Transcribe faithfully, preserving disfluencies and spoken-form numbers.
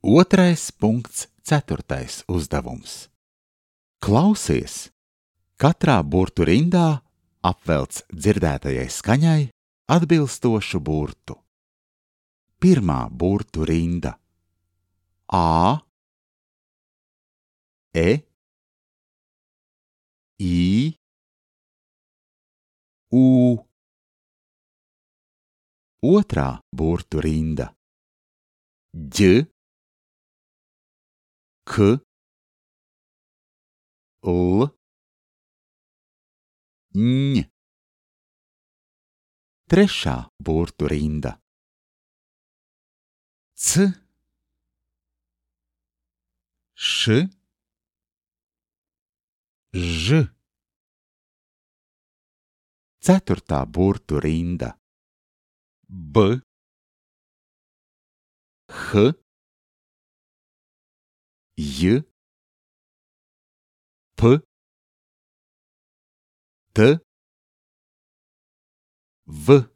Otrais punkts, ceturtais uzdevums. Klausies! Katrā burtu rindā apvelc dzirdētajai skaņai atbilstošu burtu. Pirmā burtu rinda A, E, I, U. Otrā burtu rinda Ģ, K, L, Ņ. Trešā burtu rinda C, Š, Ž. Ceturtā burtu rinda B, H, J, P, T, V.